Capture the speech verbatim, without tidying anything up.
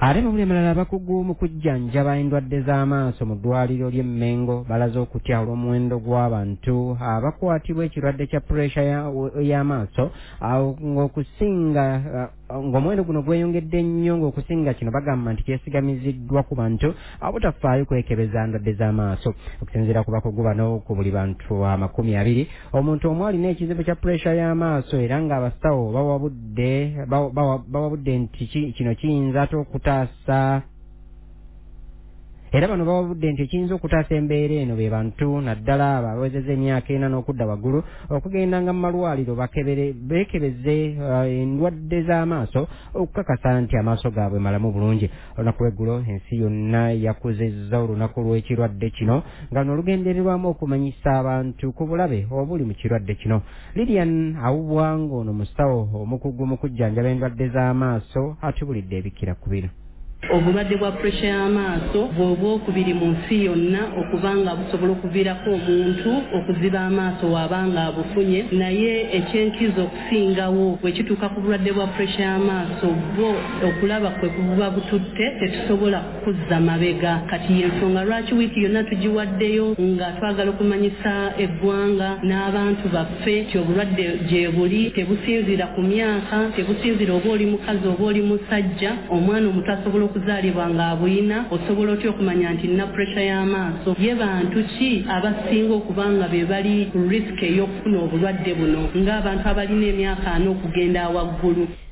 ate mu bulemalala abakugu mu kujjanjaba endwadde z'amaaso mu ddwaliro ly'e Mengo balaze okutya olw'omuwendo gw'abantu abakwatibwa ekirwadde kya puresha y'amaaso ng'okusinga ng'omuwendo guno gweyongedde nnyo ng'okusinga kino bagamba nti kyesigamiziddwa ku bantu abutafaayo kwekebeza ndwadde z'amaaso. Okusinziira ku bakugu bano ku buli bantu amakumi abiri omuntu omu alina ekizibu kya puresha y'amaaso era ng'abasawo bawabudde bawabudde nti kino kiyinza ate okutaasa era bano bawabudde nti ekiyinza okutaasa embeera eno be bantu naddala abawezezza emyaka ena n'okudda waggulu okugendanga mu malwaliro beekebeze endwadde z'amaaso okukakasa nti amaaso gaabwe malamu bulungi. Olunaku lw'eggulo ensi yonna yakuzezza olunaku lw'ekirwadde kino nga luno lugendererwamu okumanyisa abantu ku bulabe obuli mu kirwadde kino. Lilian Awubwango ono musawo omukugu mu kujjanjaba endwadde z'amaaso atubulidde ebikira ku bino. Obulwadde bwa puresha y'amaaso bw'obwokubiri mu nsi yonna okubanga busobola okuviirako omuntu okuziba amaaso wabanga abufunye, naye ekyenkizo okusingawo bwe kituuka ku bulwadde bwa puresha y'amaaso bwo okulaba kwe buba bututte tetusobola kukuzza mabega. Kati y'ensonga lwaki wiiki yonna tugiwaddeyo nga twagala okumanyisa eggwanga n'abantu baffe ti obulwadde gye buli, tebusinzira ku myaka, tebusinzira oba oli mukazi oba oli musajja, omwana omuto asobola okuzaalibwa ng'abuyina, osobola otya okumanya nti nina puresha y'amaaso? Ye bantu ki abasinga okuba nga be bali ku risiki ey'okufuna obulwadde buno ng'abantu abalina emyaka ana okugenda awaggulu?